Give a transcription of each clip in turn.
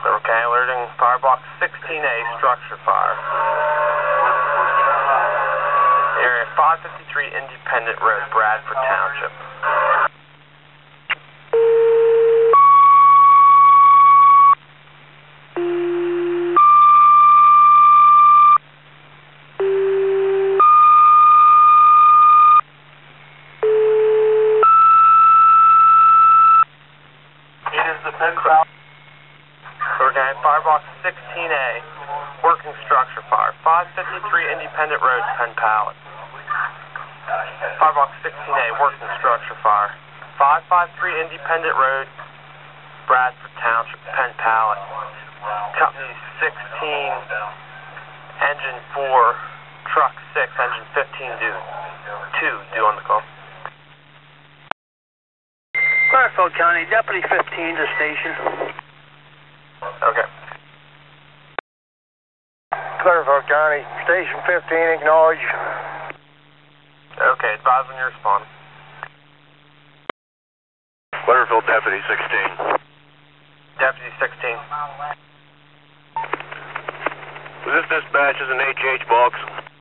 Okay, alerting firebox 16A, structure fire. Area 553 Independent Road, Bradford Township. It is the Penn Palace. Okay, firebox 16A, working structure fire. 553 Independent Road, Penn Pallet. Firebox 16A, working structure fire. 553 Independent Road, Bradford Township, Penn Pallet. Company 16, engine 4, truck 6, engine 15 due on the call. Clearfield County, Deputy 15 to station. Okay. Clearfield County, Station 15, acknowledge. Okay, advise when you respond. Clearfield Deputy 16. Deputy 16. Was this dispatch as an HH box?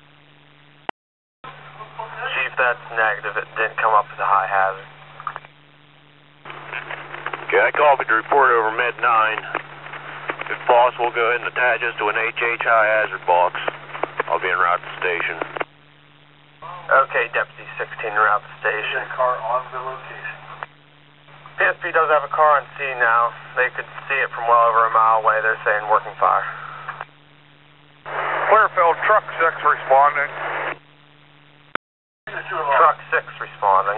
Chief, that's negative. It didn't come up as a high hazard. Okay, I copied the report over Med 9. If possible, go ahead and attach us to an HH high hazard box. I'll be en route to the station. Okay, Deputy 16, en route to the station. Car on the location. PSP does have a car on scene now. They could see it from well over a mile away. They're saying working fire. Clearfield, truck 6 responding. Truck 6 responding.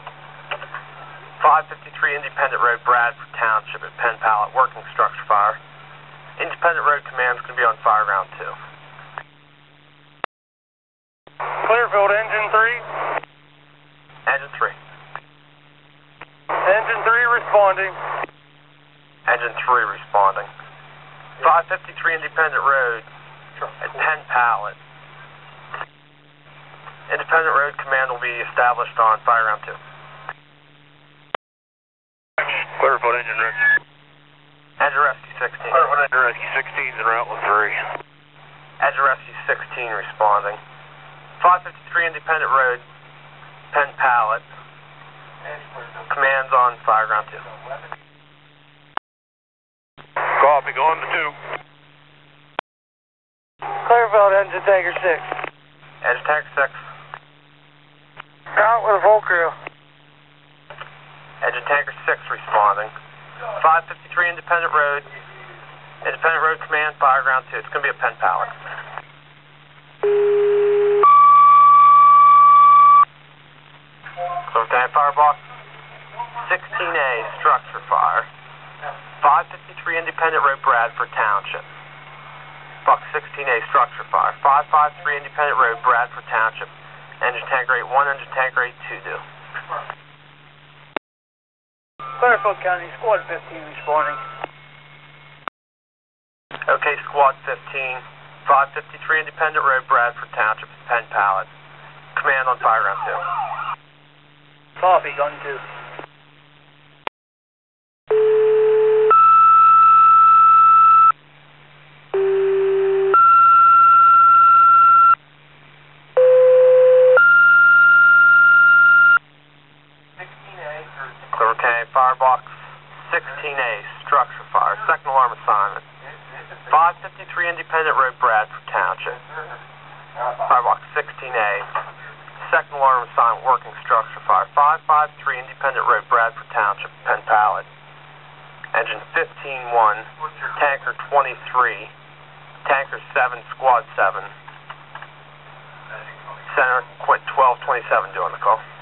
553 Independent Road, Bradford Township at Penn Pallet, working structure fire. Independent Road Command's going to be on fire ground 2. Clearfield, engine 3. Engine 3. Engine 3 responding. Engine 3 responding. 553 Independent Road at Penn Pallet. Independent Road Command will be established on fire ground 2. Clearfield Engine Rescue. Engine Rescue 16. Clearfield Engine Rescue 16 is en route with 3. Engine Rescue 16 responding. 553 Independent Road, Penn Pallet. Command's on fire ground 2. Copy, going to 2. Clearfield, engine tanker 6. Engine tank 6. Out with a full crew. Engine tanker 6 responding. 553 Independent Road. Independent Road Command, fire ground 2. It's going to be a Penn Pallet. Okay, firebox 16A, structure fire. 553 Independent Road, Bradford Township. Box 16A, structure fire. 553 Independent Road, Bradford Township. Engine tank rate 1, engine tank rate 2 due. Clearfield County, Squad 15 responding. Okay, Squad 15. 553 Independent Road, Bradford Township, Penn Pallet. Command on fire ground 2. Copy, gun 2. Okay, firebox 16A, structure fire. Second alarm assignment. 553 Independent Road, Bradford Township. Firebox 16A. Second alarm assignment, working structure fire. 553 Independent Road, Bradford Township, Penn Pallet. Engine 15-1, tanker 23, tanker 7, squad 7. Center, quit 1227 doing the call.